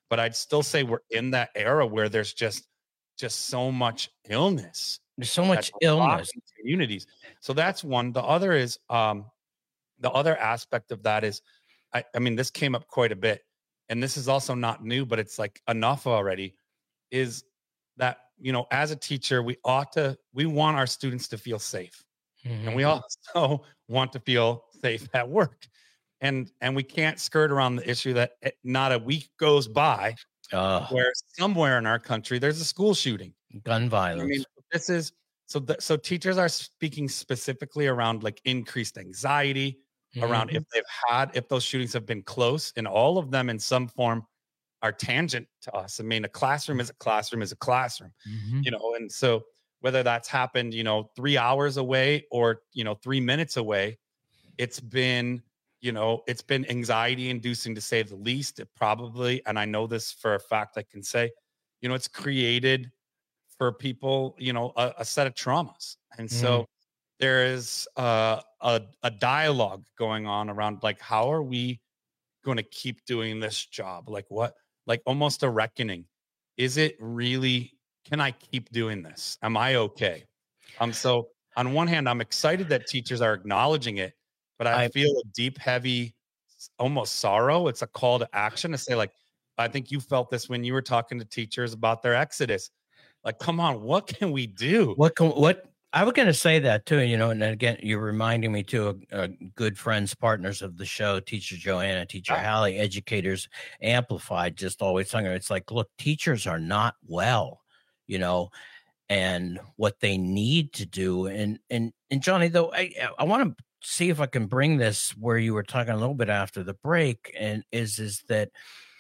but I'd still say we're in that era where there's just just so much illness. There's so much illness in communities. So that's one. The other is um, the other aspect of that is, I, I mean, this came up quite a bit, and this is also not new, but it's like enough already. Is that, you know, as a teacher, we ought to, we want our students to feel safe, mm-hmm. and we also want to feel safe at work, and and we can't skirt around the issue that not a week goes by uh, where somewhere in our country there's a school shooting, gun violence. I mean, this is so. The, so teachers are speaking specifically around like increased anxiety, mm-hmm. around if they've had if those shootings have been close, and all of them in some form are tangent to us. I mean, a classroom is a classroom is a classroom, mm-hmm. you know, and so whether that's happened, you know, three hours away or, you know, three minutes away, it's been, you know, it's been anxiety inducing to say the least. It probably, and I know this for a fact, I can say, you know, it's created for people, you know, a, a set of traumas. And so mm. there is uh, a, a dialogue going on around like, how are we going to keep doing this job? Like what, like almost a reckoning. Is it really, can I keep doing this? Am I okay? Um, so on one hand, I'm excited that teachers are acknowledging it, but I, I feel a deep, heavy, almost sorrow. It's a call to action to say like, I think you felt this when you were talking to teachers about their exodus. Like, come on, what can we do? What can, what, I was going to say that too, you know, and again, you're reminding me too, of uh, good friends, partners of the show, Teacher Joanna, Teacher ah. Hallie, Educators Amplified, just always talking. It's like, look, teachers are not well, you know, and what they need to do. And, and, and Johnny, though, I, I want to see if I can bring this where you were talking a little bit after the break, and is, is that,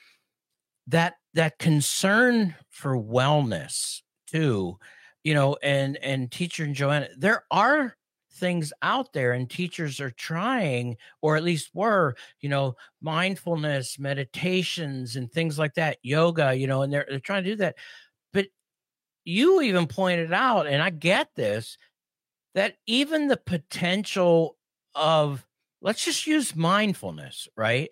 that, that concern for wellness too, you know, and, and Teacher and Joanna, there are things out there and teachers are trying, or at least were, you know, mindfulness, meditations and things like that, yoga, you know, and they're, they're trying to do that. But you even pointed out, and I get this, that even the potential of, let's just use mindfulness, right?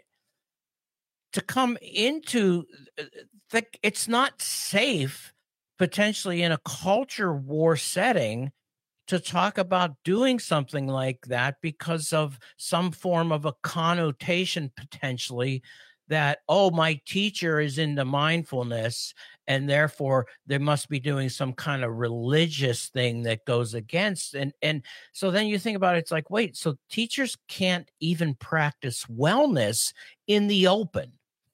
To come into the, it's not safe potentially in a culture war setting to talk about doing something like that because of some form of a connotation potentially that, oh, my teacher is into mindfulness and therefore they must be doing some kind of religious thing that goes against. And, and so then you think about it, it's like, wait, so teachers can't even practice wellness in the open.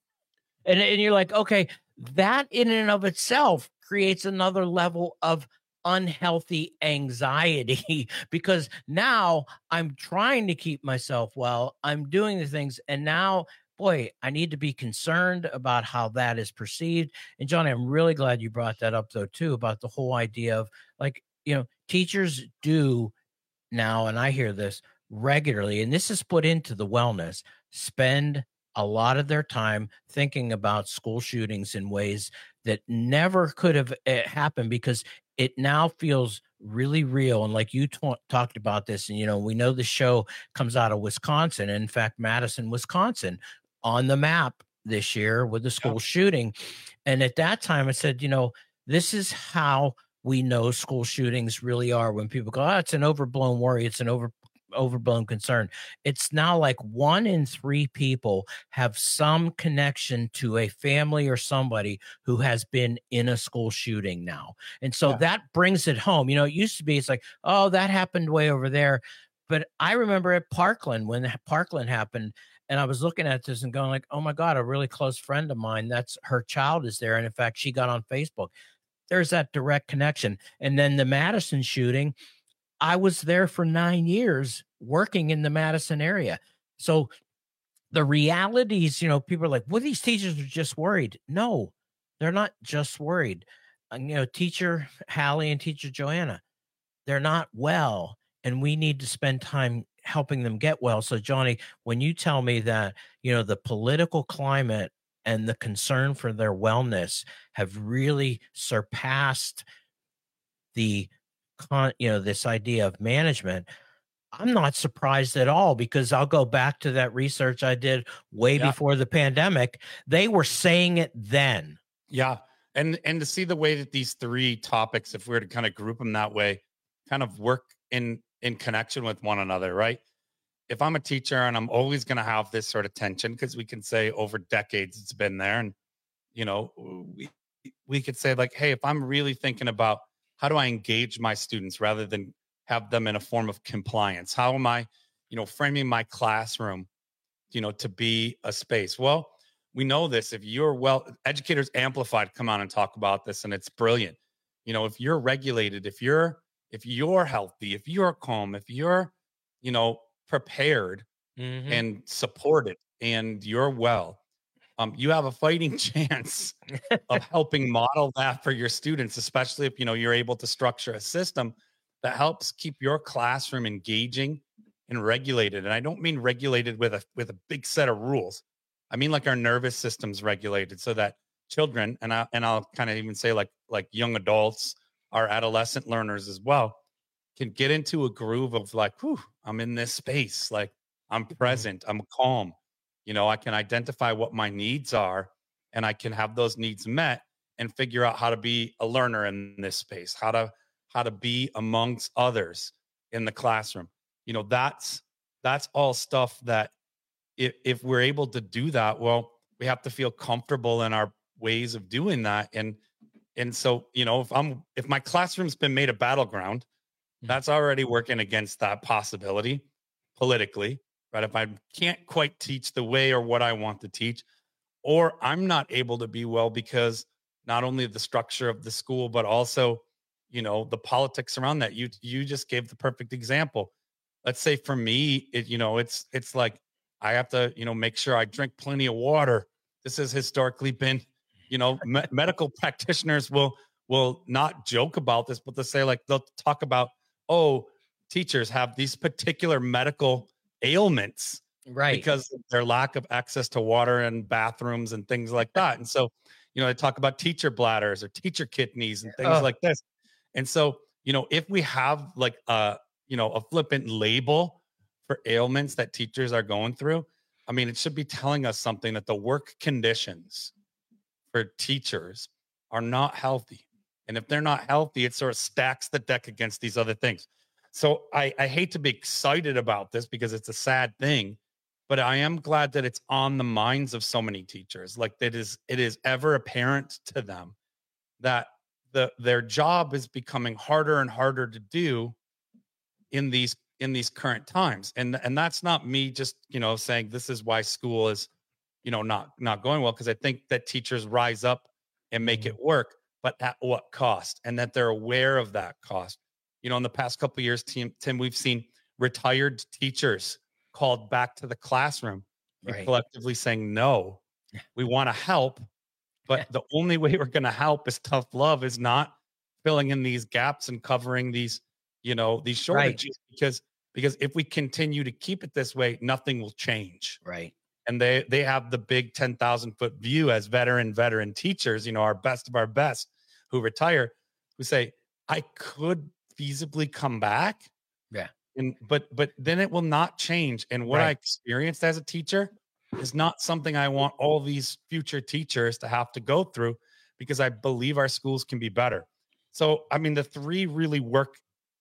And, and you're like, okay, that in and of itself creates another level of unhealthy anxiety because now I'm trying to keep myself well. I'm doing the things. And now, boy, I need to be concerned about how that is perceived. And Johnny, I'm really glad you brought that up though, too, about the whole idea of like, you know, teachers do now, and I hear this regularly, and this is put into the wellness, spend a lot of their time thinking about school shootings in ways that never could have happened because it now feels really real. And like you t- talked about this, and, you know, we know the show comes out of Wisconsin. In fact, Madison, Wisconsin on the map this year with the school yeah. shooting. And at that time I said, you know, this is how we know school shootings really are. When people go, oh, it's an overblown worry. It's an over overblown concern. It's now like one in three people have some connection to a family or somebody who has been in a school shooting now. And so yeah. that brings it home. You know, it used to be, it's like, oh, that happened way over there. But I remember at Parkland, when Parkland happened, and I was looking at this and going like, oh my God, a really close friend of mine, that's her child is there. And in fact, she got on Facebook. There's that direct connection. And then the Madison shooting, I was there for nine years working in the Madison area. So the realities, you know, people are like, well, these teachers are just worried. No, they're not just worried. And, you know, Teacher Hallie and Teacher Joanna, they're not well, and we need to spend time helping them get well. So Johnny, when you tell me that, you know, the political climate and the concern for their wellness have really surpassed the Con, you know, this idea of management, I'm not surprised at all, because I'll go back to that research I did way Yeah. before the pandemic. They were saying it then. Yeah. And and to see the way that these three topics, if we were to kind of group them that way, kind of work in in connection with one another, right? If I'm a teacher and I'm always going to have this sort of tension, because we can say over decades it's been there, and you know, we we could say like, hey, if I'm really thinking about how do I engage my students rather than have them in a form of compliance, how am I, you know, framing my classroom, you know, to be a space? Well, we know this. If you're well, Educators Amplified come on and talk about this, and it's brilliant. You know, if you're regulated, if you're if you're healthy, if you're calm, if you're, you know, prepared Mhm. and supported, and you're well, um, you have a fighting chance of helping model that for your students, especially if, you know, you're able to structure a system that helps keep your classroom engaging and regulated. And I don't mean regulated with a with a big set of rules. I mean like our nervous system's regulated so that children, and I and I'll kind of even say like like young adults, our adolescent learners as well, can get into a groove of like, whew, I'm in this space. Like I'm present, I'm calm. You know, I can identify what my needs are, and I can have those needs met and figure out how to be a learner in this space, how to how to be amongst others in the classroom. You know, that's that's all stuff that if if we're able to do that, well, we have to feel comfortable in our ways of doing that. And and so, you know, if I'm if my classroom's been made a battleground, that's already working against that possibility politically, right? If I can't quite teach the way or what I want to teach, or I'm not able to be well because not only the structure of the school, but also, you know, the politics around that. You you just gave the perfect example. Let's say for me, it, you know, it's it's like I have to, you know, make sure I drink plenty of water. This has historically been, you know, me- medical practitioners will will not joke about this, but they'll say like they'll talk about, oh, teachers have these particular medical ailments, right? Because of their lack of access to water and bathrooms and things like that. And so, you know, they talk about teacher bladders or teacher kidneys and things Oh. like this. And so, you know, if we have like a, you know, a flippant label for ailments that teachers are going through, I mean, it should be telling us something that the work conditions for teachers are not healthy. And if they're not healthy, it sort of stacks the deck against these other things. So I, I hate to be excited about this because it's a sad thing, but I am glad that it's on the minds of so many teachers. Like that is, it is ever apparent to them that the their job is becoming harder and harder to do in these in these current times. And and that's not me just, you know, saying this is why school is, you know, not not going well, because I think that teachers rise up and make it work, but at what cost? And that they're aware of that cost. You know, in the past couple of years, Tim, Tim, we've seen retired teachers called back to the classroom and Right. collectively saying, no, we want to help, but the only way we're going to help is tough love, is not filling in these gaps and covering these, you know, these shortages, because because if we continue to keep it this way, nothing will change. Right. And they they have the big ten thousand foot view as veteran veteran teachers, you know, our best of our best who retire, who say, I could feasibly come back. Yeah. And but but then it will not change. And what I Right. experienced as a teacher is not something I want all these future teachers to have to go through, because I believe our schools can be better. So I mean, the three really work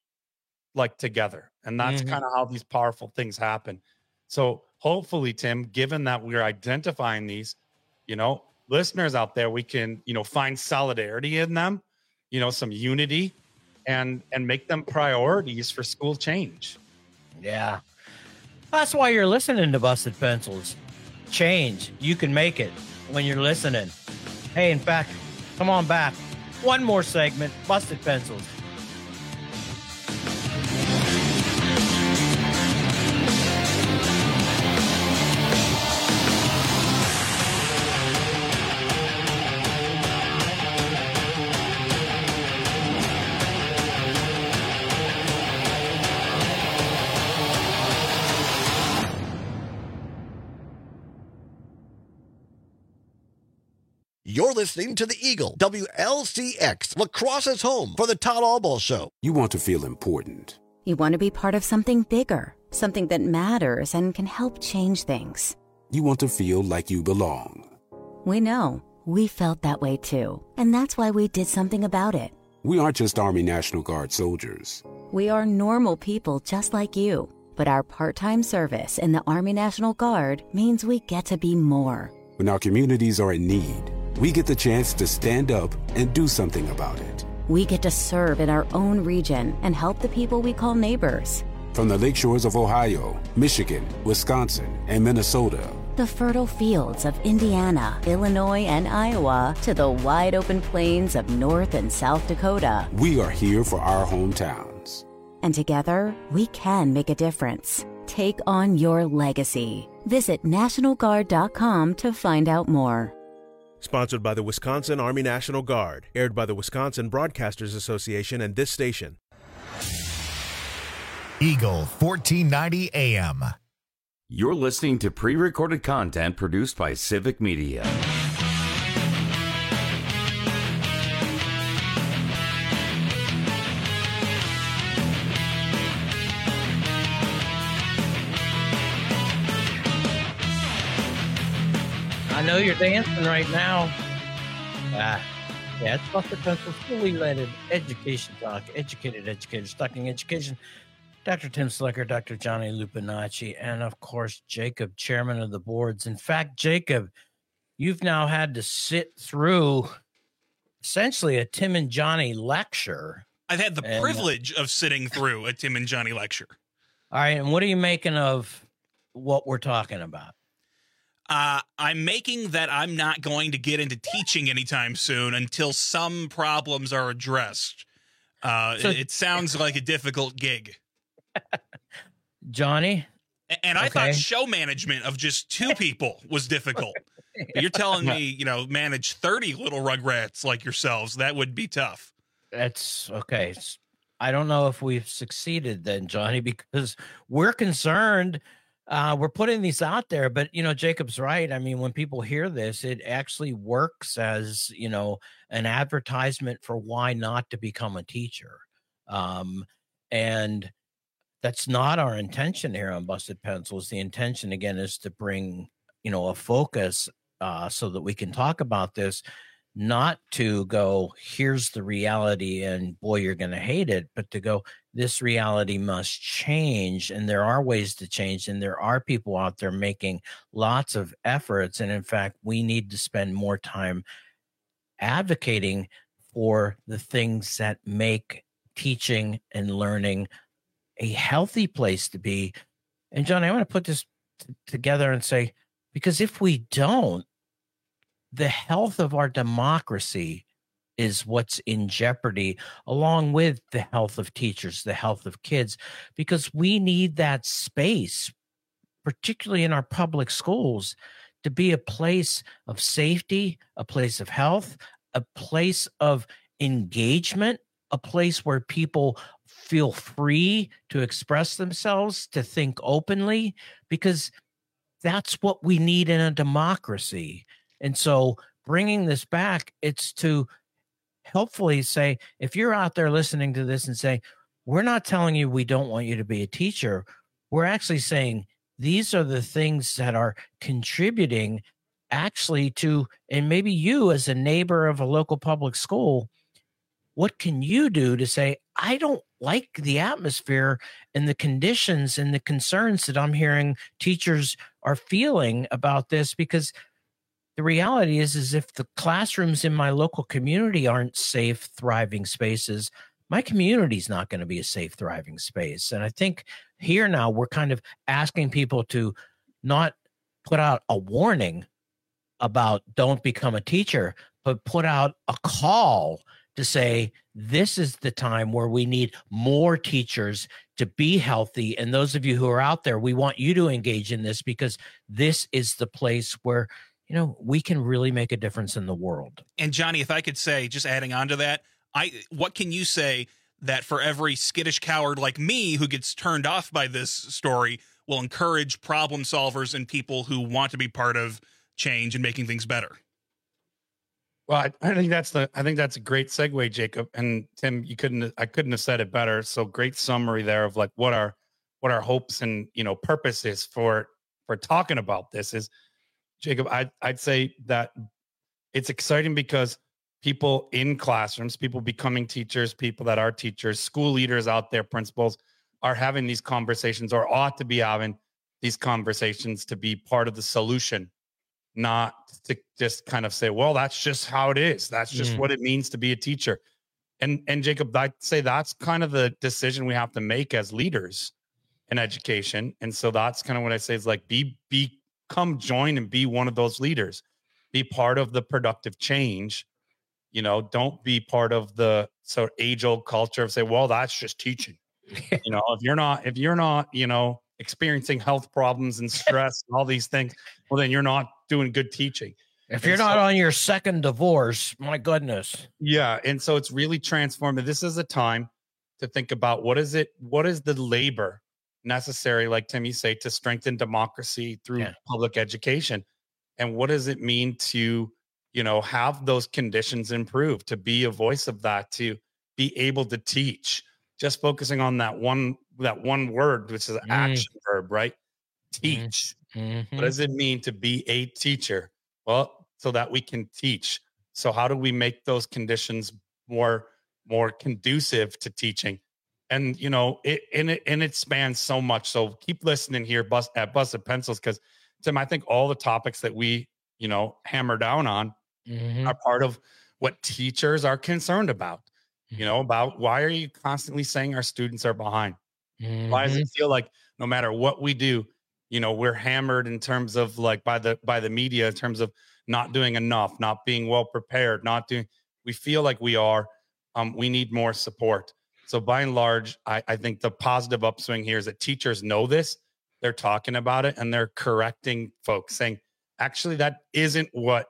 like together, and that's Mhm. kind of how these powerful things happen. So hopefully, Tim, given that we're identifying these, you know, listeners out there, we can, you know, find solidarity in them, you know, some unity, and and make them priorities for school change. Yeah. That's why you're listening to Busted Pencils. Change. You can make it when you're listening. Hey, in fact, come on back. One more segment, Busted Pencils. You're listening to The Eagle, W L C X, La Crosse's home for the Todd Albaugh Show. You want to feel important. You want to be part of something bigger, something that matters and can help change things. You want to feel like you belong. We know. We felt that way too. And that's why we did something about it. We aren't just Army National Guard soldiers. We are normal people just like you. But our part-time service in the Army National Guard means we get to be more. When our communities are in need, we get the chance to stand up and do something about it. We get to serve in our own region and help the people we call neighbors. From the lakeshores of Ohio, Michigan, Wisconsin, and Minnesota, the fertile fields of Indiana, Illinois, and Iowa, to the wide open plains of North and South Dakota, we are here for our hometowns. And together, we can make a difference. Take on your legacy. Visit National Guard dot com to find out more. Sponsored by the Wisconsin Army National Guard. Aired by the Wisconsin Broadcasters Association and this station. Eagle fourteen ninety A M. You're listening to pre-recorded content produced by Civic Media. I know you're dancing right now. Ah, yeah, it's Buster Pencil, fully leaded education talk, educated educators talking education. Doctor Tim Slicker, Doctor Johnny Lupinacci, and of course, Jacob, chairman of the boards. In fact, Jacob, you've now had to sit through essentially a Tim and Johnny lecture. I've had the and, privilege of sitting through a Tim and Johnny lecture. All right, and what are you making of what we're talking about? Uh, I'm making that I'm not going to get into teaching anytime soon until some problems are addressed. Uh, so, it, it sounds like a difficult gig. Johnny? And I okay. thought show management of just two people was difficult. But you're telling me, you know, manage thirty little rugrats like yourselves. That would be tough. That's okay. I don't know if we've succeeded then, Johnny, because we're concerned. Uh, we're putting these out there, but, you know, Jacob's right. I mean, when people hear this, it actually works as, you know, an advertisement for why not to become a teacher. Um, and that's not our intention here on Busted Pencils. The intention, again, is to bring, you know, a focus uh, so that we can talk about this, not to go, here's the reality and boy, you're going to hate it, but to go, this reality must change. And there are ways to change. And there are people out there making lots of efforts. And in fact, we need to spend more time advocating for the things that make teaching and learning a healthy place to be. And John, I want to put this t- together and say, because if we don't, the health of our democracy is what's in jeopardy, along with the health of teachers, the health of kids, because we need that space, particularly in our public schools, to be a place of safety, a place of health, a place of engagement, a place where people feel free to express themselves, to think openly, because that's what we need in a democracy. And so bringing this back, it's to helpfully say, if you're out there listening to this and say, we're not telling you we don't want you to be a teacher. We're actually saying these are the things that are contributing actually to, and maybe you as a neighbor of a local public school, what can you do to say, I don't like the atmosphere and the conditions and the concerns that I'm hearing teachers are feeling about this? Because the reality is, is if the classrooms in my local community aren't safe, thriving spaces, my community is not going to be a safe, thriving space. And I think here now we're kind of asking people to not put out a warning about don't become a teacher, but put out a call to say, this is the time where we need more teachers to be healthy. And those of you who are out there, we want you to engage in this, because this is the place where, you know, we can really make a difference in the world. And Johnny, if I could say, just adding on to that, I what can you say that for every skittish coward like me who gets turned off by this story will encourage problem solvers and people who want to be part of change and making things better? Well, I, I think that's the I think that's a great segue, Jacob. And Tim, you couldn't I couldn't have said it better. So great summary there of like what our what our hopes and you know purpose is for for talking about this is, Jacob. I I'd say that it's exciting because people in classrooms, people becoming teachers, people that are teachers, school leaders out there, principals are having these conversations or ought to be having these conversations to be part of the solution. Not to just kind of say, well, that's just how it is. That's just mm. what it means to be a teacher. And and Jacob, I'd say that's kind of the decision we have to make as leaders in education. And so that's kind of what I say is like, be, be, come join and be one of those leaders. Be part of the productive change. You know, don't be part of the sort of age-old culture of say, well, that's just teaching. You know, if you're not, if you're not, you know, experiencing health problems and stress and all these things, well, then you're not doing good teaching. If you're and not so, on your second divorce, my goodness. Yeah. And so it's really transformative. This is a time to think about what is it, what is the labor necessary, like Tim, you say, to strengthen democracy through yeah. public education. And what does it mean to, you know, have those conditions improve, to be a voice of that, to be able to teach, just focusing on that one, that one word, which is an mm. action verb, right? Teach. Mm-hmm. What does it mean to be a teacher? Well, so that we can teach. So how do we make those conditions more, more conducive to teaching? And, you know, it, and it, and it spans so much. So keep listening here bus, at Busted Pencils, because Tim, I think all the topics that we, you know, hammer down on mm-hmm. are part of what teachers are concerned about. You know, about why are you constantly saying our students are behind? Mm-hmm. Why does it feel like no matter what we do, you know, we're hammered in terms of like by the by the media in terms of not doing enough, not being well prepared, not doing. We feel like we are. Um, we need more support. So by and large, I, I think the positive upswing here is that teachers know this. They're talking about it and they're correcting folks, saying, actually, that isn't what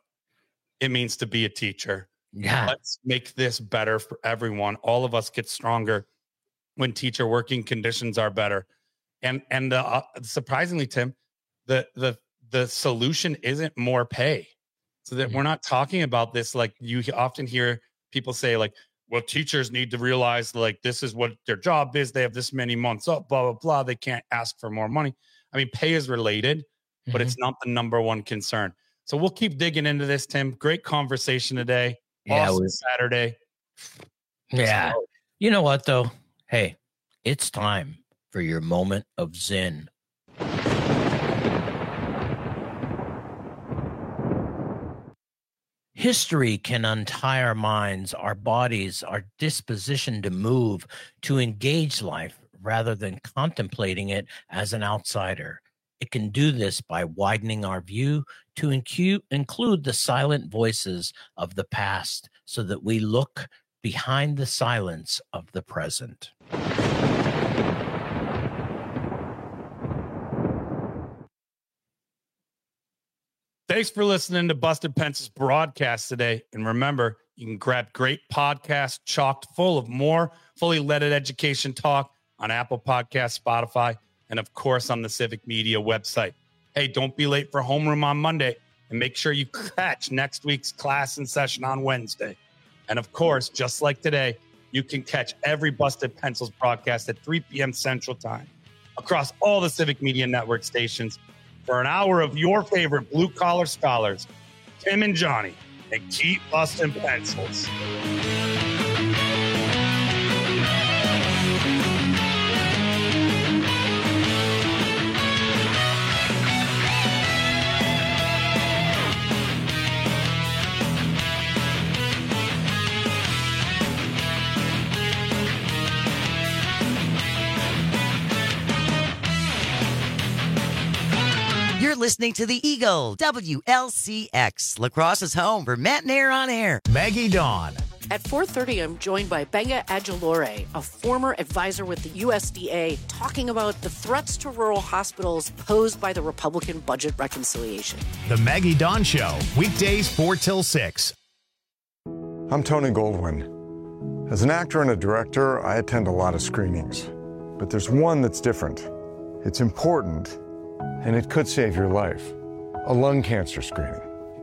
it means to be a teacher. Yeah. Let's make this better for everyone. All of us get stronger when teacher working conditions are better. And and uh, surprisingly, Tim, the the the solution isn't more pay. So that mm-hmm. we're not talking about this like you often hear people say like, well, teachers need to realize like this is what their job is. They have this many months up, blah, blah, blah. They can't ask for more money. I mean, pay is related, mm-hmm. but it's not the number one concern. So we'll keep digging into this, Tim. Great conversation today. Yeah, awesome Saturday. Yeah. So, you know what, though? Hey, it's time for your moment of zen. History can untie our minds, our bodies, our disposition to move, to engage life rather than contemplating it as an outsider. It can do this by widening our view to incu- include the silent voices of the past so that we look behind the silence of the present. Thanks for listening to Busted Pencils broadcast today. And remember, you can grab great podcasts chocked full of more fully leaded education talk on Apple Podcasts, Spotify, and of course on the Civic Media website. Hey, don't be late for homeroom on Monday, and make sure you catch next week's class and session on Wednesday. And of course, just like today, you can catch every Busted Pencils broadcast at three p.m. Central Time across all the Civic Media Network stations for an hour of your favorite blue-collar scholars, Tim and Johnny, and keep busting pencils. You're listening to The Eagle, W L C X, La Crosse's home for Matt and Air on Air. Maggie Dawn. At four thirty, I'm joined by Benga Ajilore, a former advisor with the U S D A, talking about the threats to rural hospitals posed by the Republican budget reconciliation. The Maggie Dawn Show, weekdays four till six. I'm Tony Goldwyn. As an actor and a director, I attend a lot of screenings. But there's one that's different. It's important, and it could save your life. A lung cancer screening.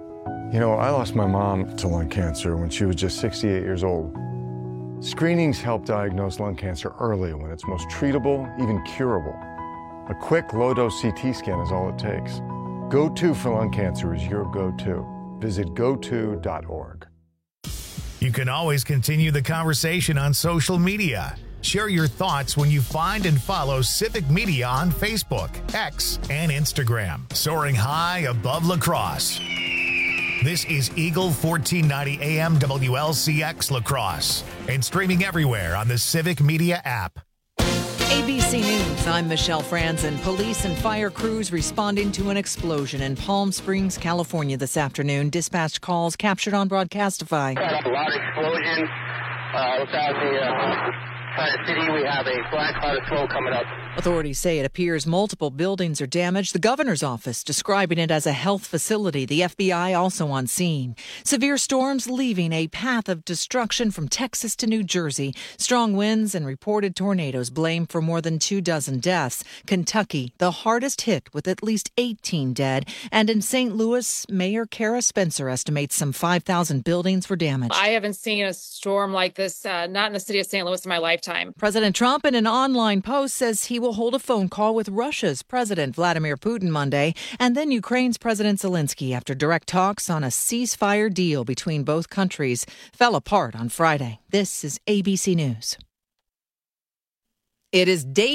You know, I lost my mom to lung cancer when she was just sixty-eight years old. Screenings help diagnose lung cancer early when it's most treatable, even curable. A quick low-dose C T scan is all it takes. Go to for lung cancer is your go-to. Visit go to dot org. You can always continue the conversation on social media. Share your thoughts when you find and follow Civic Media on Facebook, X, and Instagram. Soaring high above La Crosse. This is Eagle fourteen ninety A M W L C X La Crosse and streaming everywhere on the Civic Media app. A B C News, I'm Michelle Franzen. Police and fire crews responding to an explosion in Palm Springs, California this afternoon. Dispatched calls captured on Broadcastify. A loud explosion. Uh, look out the uh, side of the city. We have a black cloud of smoke coming up. Authorities say it appears multiple buildings are damaged. The governor's office describing it as a health facility. The F B I also on scene. Severe storms leaving a path of destruction from Texas to New Jersey. Strong winds and reported tornadoes blamed for more than two dozen deaths. Kentucky, the hardest hit with at least eighteen dead. And in Saint Louis, Mayor Kara Spencer estimates some five thousand buildings were damaged. I haven't seen a storm like this, uh, not in the city of Saint Louis in my lifetime. President Trump in an online post says he will hold a phone call with Russia's President Vladimir Putin Monday and then Ukraine's President Zelensky after direct talks on a ceasefire deal between both countries fell apart on Friday. This is A B C News. It is day